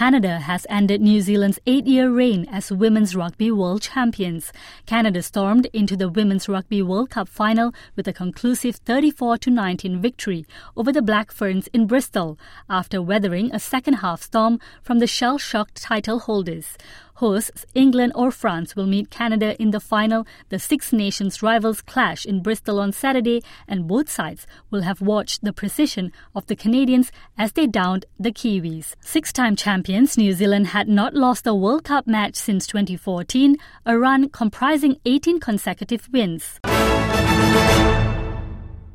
Canada has ended New Zealand's 8-year reign as Women's Rugby World Champions. Canada stormed into the Women's Rugby World Cup final with a conclusive 34-19 victory over the Black Ferns in Bristol after weathering a second-half storm from the shell-shocked title holders. Hosts England or France will meet Canada in the final. The Six Nations rivals clash in Bristol on Saturday, and both sides will have watched the precision of the Canadians as they downed the Kiwis. Six-time champions New Zealand had not lost a World Cup match since 2014, a run comprising 18 consecutive wins.